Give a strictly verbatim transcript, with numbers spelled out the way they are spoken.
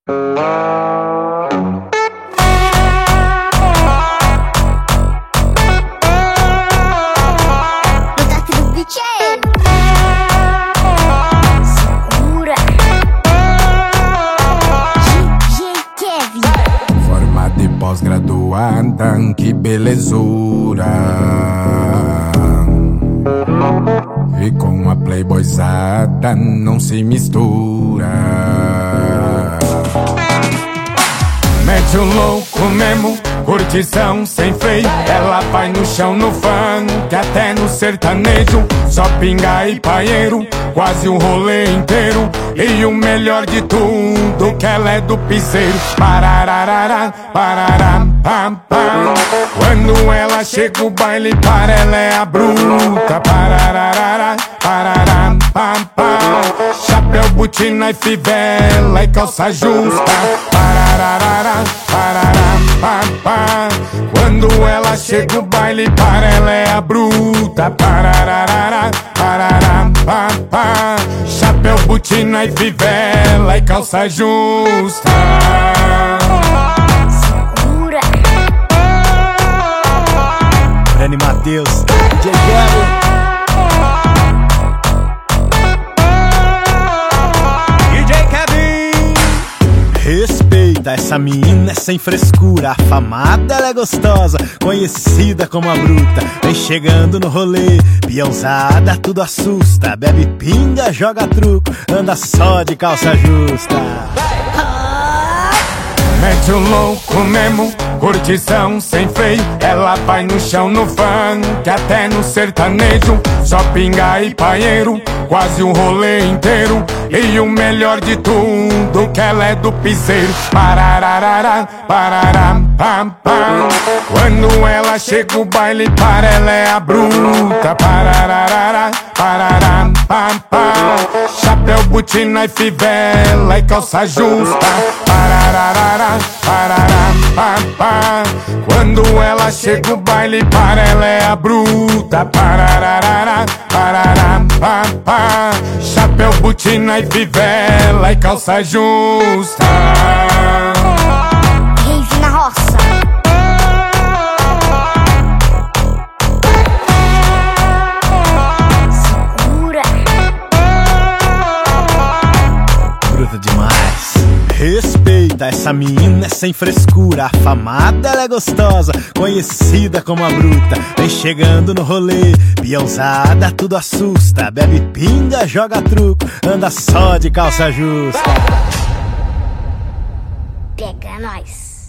Segura. D J Kevin. Formada e pós-graduada, que belezura. E com a playboyzada não se mistura. Mete o louco mesmo, curtição sem freio. Ela vai no chão, no funk, até no sertanejo. Só pinga e paieiro, quase o rolê inteiro. E o melhor de tudo, que ela é do piseiro. Parararara, pararam, pam, pam. Quando ela chega o baile para, ela é a bruta. Parararara, pararam, pam, pam. Chapéu, botina e fivela e calça justa. Parararara, pararam, pam, pam. Quando ela chega o baile para, ela é a bruta. Parararara, pararam, pam, pam. Chapéu, botina e fivela e calça justa. Segura. Brani Matheus, D J Kevin. Respeita essa menina, é sem frescura. Afamada, ela é gostosa, conhecida como a bruta. Vem chegando no rolê, peãozada, tudo assusta. Bebe pinga, joga truco, anda só de calça justa. Mete o louco mesmo, curtição sem freio. Ela vai no chão, no funk, até no sertanejo. Só pinga e paieiro, quase o rolê inteiro. E o melhor de tudo, que ela é do piseiro. Parararara, pararam, pam, pam. Quando ela chega o baile para, ela é a bruta. Parararara, pararam, pam, pam. Chapéu, botina e fivela e calça justa. Parararara, pararam, pam, pam. Quando ela chega o baile para, ela é a bruta. Parararara, pararam, pam, pam. Chapéu, botina e fivela e calça justa. Rave na roça. Segura. Bruta demais. Respeita essa menina, é sem frescura. Afamada, ela é gostosa, conhecida como a bruta. Vem chegando no rolê, peãozada, tudo assusta. Bebe pinga, joga truco, anda só de calça justa. Pega nós.